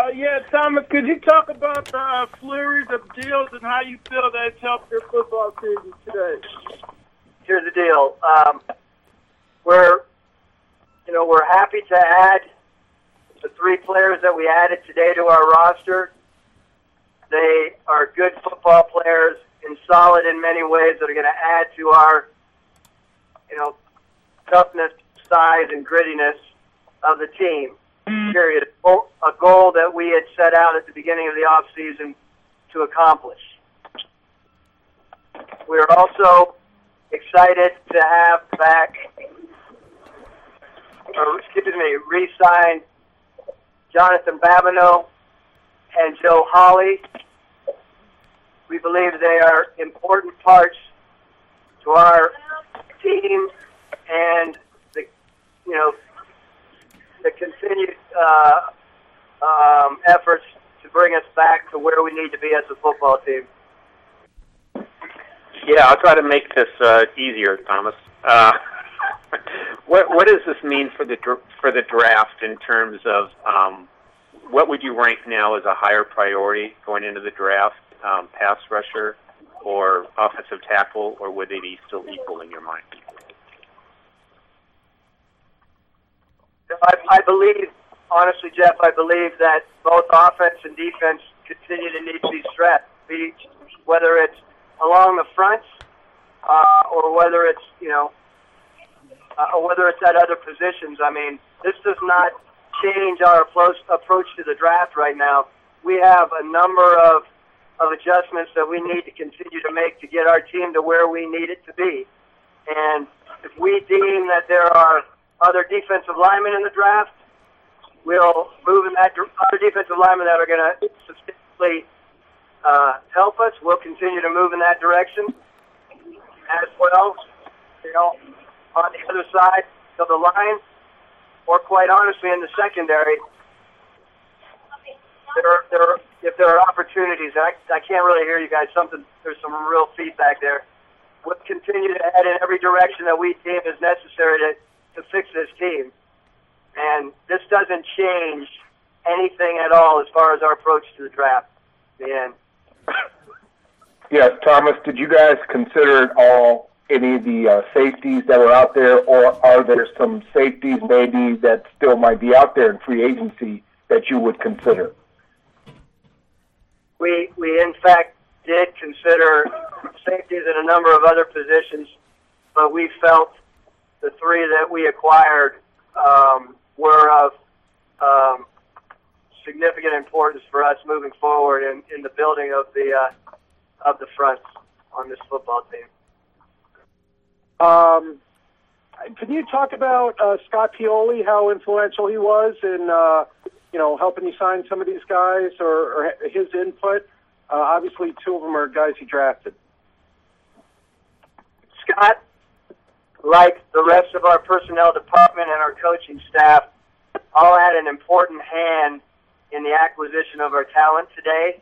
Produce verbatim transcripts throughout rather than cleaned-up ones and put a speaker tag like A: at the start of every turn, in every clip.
A: Uh, yeah, Thomas, could you talk about the uh, flurries of deals and how you feel that's helped your football season today?
B: Here's the deal. Um, we're, you know, we're happy to add the three players that we added today to our roster. They are good football players and solid in many ways that are going to add to our, you know, toughness, size, and grittiness of the team. Period. A goal that we had set out at the beginning of the offseason to accomplish. We're also excited to have back, or excuse me, re-signed Jonathan Babineau and Joe Hawley. We believe they are important parts to our team and the, you know, the continued uh, um, efforts to bring us back to where we need to be as a football team.
C: Yeah, I'll try to make this uh, easier, Thomas. Uh, what what does this mean for the for the draft in terms of um, what would you rank now as a higher priority going into the draft, um, pass rusher or offensive tackle, or would they be still equal in your mind?
B: I, I believe, honestly, Jeff, I believe that both offense and defense continue to need to be stressed, be, whether it's along the fronts uh, or whether it's, you know, uh, or whether it's at other positions. I mean, this does not change our approach, approach to the draft right now. We have a number of, of adjustments that we need to continue to make to get our team to where we need it to be. And if we deem that there are other defensive linemen in the draft, we'll move in that other defensive linemen that are going to substantially uh, help us. We'll continue to move in that direction as well. You know, on the other side of the line, or quite honestly, in the secondary, there are, there are, if there are opportunities, I, I can't really hear you guys. Something there's some real feedback there. We'll continue to head in every direction that we deem is necessary to. to fix this team. And this doesn't change anything at all as far as our approach to the draft. The end.
D: Yes, Thomas, did you guys consider at all any of the uh, safeties that were out there, or are there some safeties maybe that still might be out there in free agency that you would consider?
B: We, we in fact, did consider safeties in a number of other positions, but we felt the three that we acquired um, were of um, significant importance for us moving forward in, in the building of the uh, of the fronts on this football team.
E: Um, can you talk about uh, Scott Pioli, how influential he was in uh, you know helping you sign some of these guys, or, or his input? Uh, obviously, two of them are guys he drafted.
B: Scott, like the rest of our personnel department and our coaching staff, all had an important hand in the acquisition of our talent today.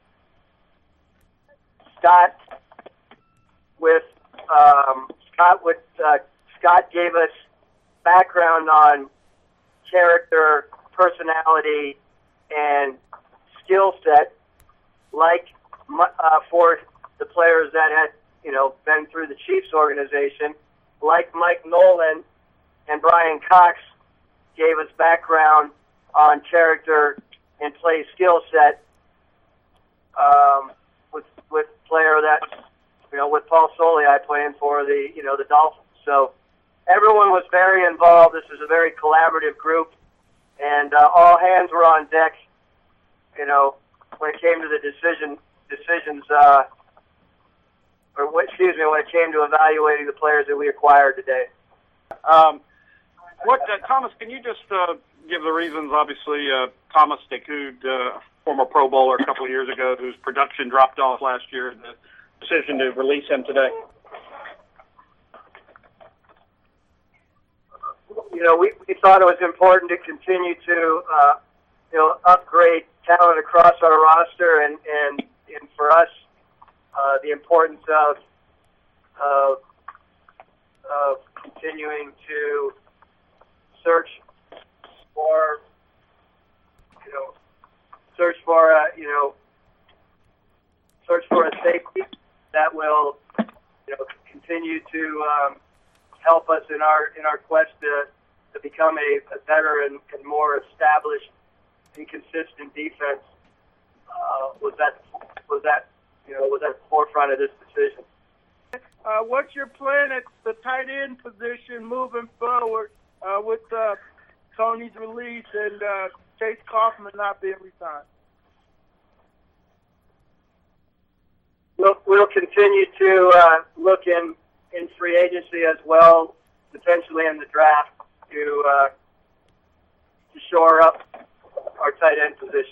B: Scott, with um, Scott, with uh, Scott gave us background on character, personality, and skill set, like uh, for the players that had, you know, been through the Chiefs organization. Like Mike Nolan and Brian Cox gave us background on character and play skill set um, with with player that, you know, with Paul Soliai playing for the, you know, the Dolphins. So everyone was very involved. This is a very collaborative group, and uh, all hands were on deck, you know, when it came to the decision decisions uh or excuse me, when it came to evaluating the players that we acquired today.
F: Um, what uh, Thomas, can you just uh, give the reasons? Obviously, uh, Thomas Decoud, uh, former Pro Bowler a couple of years ago, whose production dropped off last year, the decision to release him today.
B: You know, we, we thought it was important to continue to, uh, you know, upgrade talent across our roster, and, and, and for us, Uh, the importance of, of of continuing to search for, you know, search for a, you know, search for a safety that will, you know, continue to um, help us in our in our quest to to become a, a better and, and more established and consistent defense. Uh, was that was that you know was at the forefront of this decision.
A: Uh, what's your plan at the tight end position moving forward uh, with uh, Tony's release and uh, Chase Kaufman not being resigned?
B: We'll, we'll continue to uh, look in, in free agency as well, potentially in the draft, to uh, to shore up our tight end position.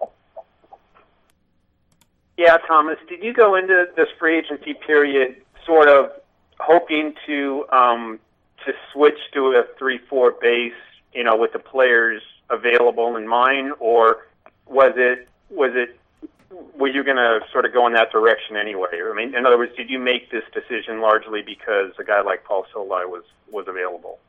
C: Yeah, Thomas, did you go into this free agency period sort of hoping to um, to switch to a three four base, you know, with the players available in mind, or was it was it were you going to sort of go in that direction anyway? I mean, in other words, did you make this decision largely because a guy like Paul Solai was was available?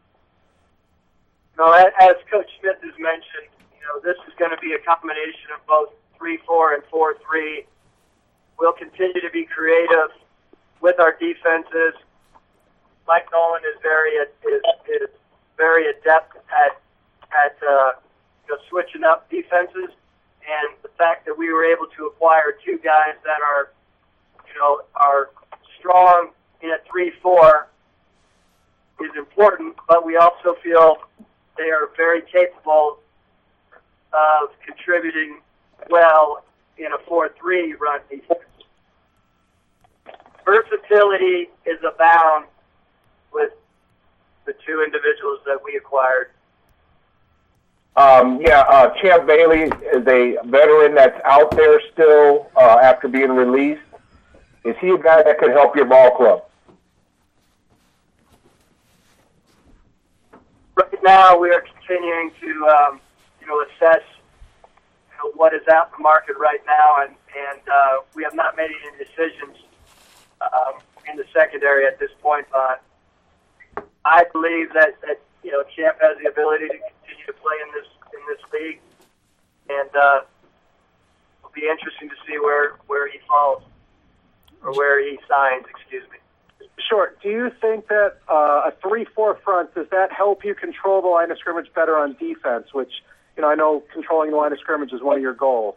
B: No, as Coach Smith has mentioned, you know, this is going to be a combination of both three four and four three. We'll continue to be creative with our defenses. Mike Nolan is very is, is very adept at at uh, you know, switching up defenses, and the fact that we were able to acquire two guys that are you know are strong in a three four is important. But we also feel they are very capable of contributing well in a four three run defense. Versatility is abound with the two individuals that we acquired.
D: Um, yeah, uh, Champ Bailey is a veteran that's out there still uh, after being released. Is he a guy that could help your ball club?
B: Right now, we are continuing to um, you know assess you know, what is out in the market right now, and and uh, we have not made any decisions um, in the secondary at this point. But I believe that, that you know Champ has the ability to continue to play in this in this league, and uh, it'll be interesting to see where where he falls or where he signs. Excuse me.
E: Sure. Do you think that uh, a three four front, does that help you control the line of scrimmage better on defense, which, you know, I know controlling the line of scrimmage is one of your goals?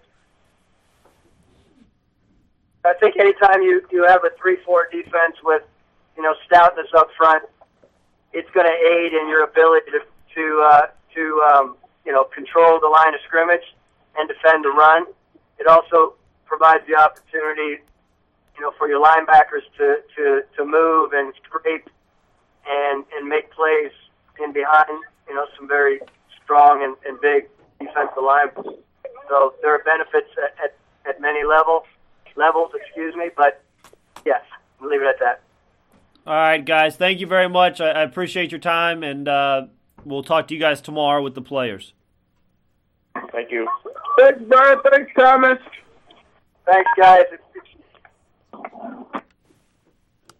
B: I think anytime you, you have a three four defense with, you know, stoutness up front, it's going to aid in your ability to, to, uh, to um, you know, control the line of scrimmage and defend the run. It also provides the opportunity, you know, for your linebackers to, to, to move and scrape and, and make plays in behind, you know, some very strong and, and big defensive linemen. So there are benefits at, at, at many levels, levels, excuse me, but yes, we'll leave it at that.
G: All right, guys, thank you very much. I, I appreciate your time, and uh, we'll talk to you guys tomorrow with the players.
C: Thank you.
A: Thanks, Brian. Thanks, Thomas.
B: Thanks, guys.